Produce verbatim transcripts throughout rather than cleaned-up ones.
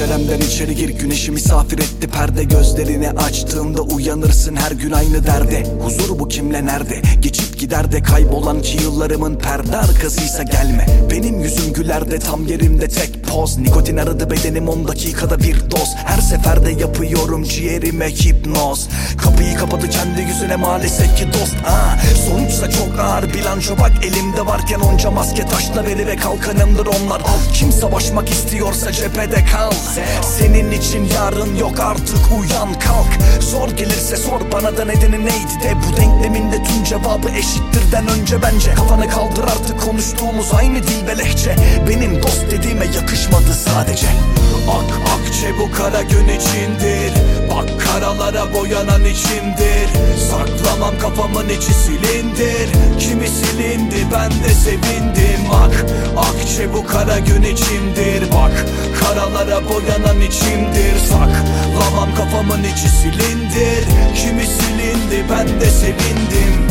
Penceremden içeri gir, güneşi misafir etti perde. Gözlerini açtığında uyanırsın her gün aynı derde. Huzur bu kimle nerede, geçip gider de kaybolan ki yıllarımın perde arkasıysa gelme. Benim yüzüm güler de tam yerimde tek poz. Nikotin aradı bedenim on dakikada bir doz. Her seferde yapıyorum ciğerime hipnoz. Kapıyı kapadı kendi yüzüne maalesef ki dost. Aa, sonuçsa çok ağır bilanço bak elimde varken onca maske taşla veri ve kalkanımdır onlar. Kim savaşmak istiyorsa cephede kal. Senin için yarın yok artık, uyan kalk. Zor gelirse sor bana da nedeni neydi de. Bu denkleminde tüm cevabı eşittirden önce bence. Kafanı kaldır artık, konuştuğumuz aynı dil ve lehçe. Benim dost dediğime yakışmadı sadece. Ak akçe bu kara gün içindir. Bak karalara boyanan içimdir. Saklamam kafamın içi silindir. Kimi silindi ben de sevindim. Ak akçe bu kara gün içimdir. Bak karalara boyanan içimdir. Saklamam kafamın içi silindir. Kimi silindi ben de sevindim.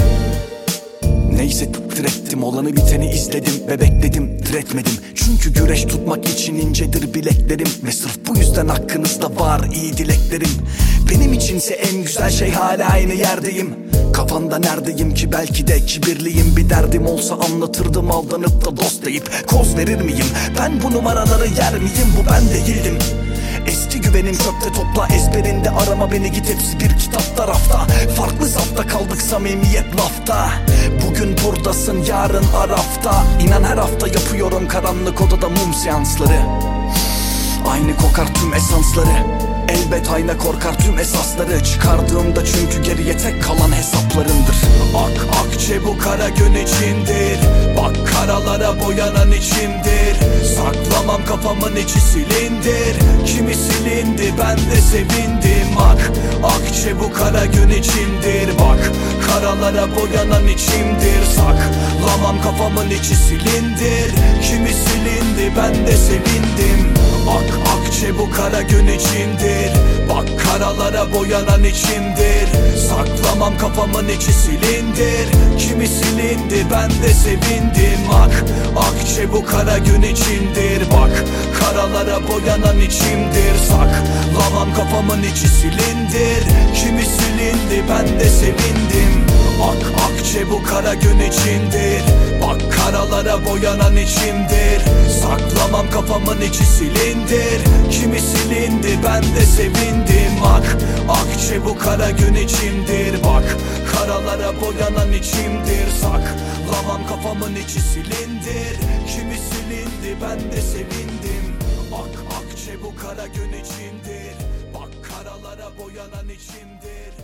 Neyse titrettim, olanı biteni izledim ve bekledim, diretmedim. Çünkü güreş tutmak için incedir bileklerim. Ve sırf bu yüzden hakkınızda var iyi dileklerim. Benim içinse en güzel şey hala aynı yerdeyim. Kafanda neredeyim ki, belki de kibirliyim. Bir derdim olsa anlatırdım, aldanıp da dost deyip koz verir miyim? Ben bu numaraları yer miyim? Bu ben değildim. Eski güvenim çöpte topla, ezberinde arama beni, git hepsi bir kitapta rafta. Farklı safta kaldık, samimiyet lafta. Bugün buradasın, yarın arafta. İnan her hafta yapıyorum karanlık odada mum seansları. Aynı kokar tüm esansları. Elbet ayna korkar tüm esasları. Çıkardığımda çünkü geriye tek kalan hesaplarındır. Ak akçe bu kara gün içindir. Bak karalara boyanan içimdir. Saklamam kafamın içi silindir. Kimi silindi ben de sevindim. Ak akçe bu kara gün içindir. Bak karalara boyanan içimdir. Saklamam kafamın içi silindir. Kimi silindi ben de sevindim. Ak akçe bu kara gün içindir. Bak karalara boyanan içimdir. Saklamam kafamın içi silindir. Kimi silindi ben de sevindim. Ak akçe bu kara gün içindir. Bak karalara boyanan içimdir. Saklamam kafamın içi silindir. Kimi silindi ben de sevindim. Ak akçe bu kara gün içindir. Bak karalara boyanan içimdir. Saklamam kafamın içi silindir. Kimi silindi ben de sevindim. Ak akçe bu kara gün içindir. Bak karalara boyanan içimdir. Saklamam kafamın içi silindir. Kimi silindi ben de sevindim. Ak akçe bu kara gün içindir. Bak karalara boyanan içimdir.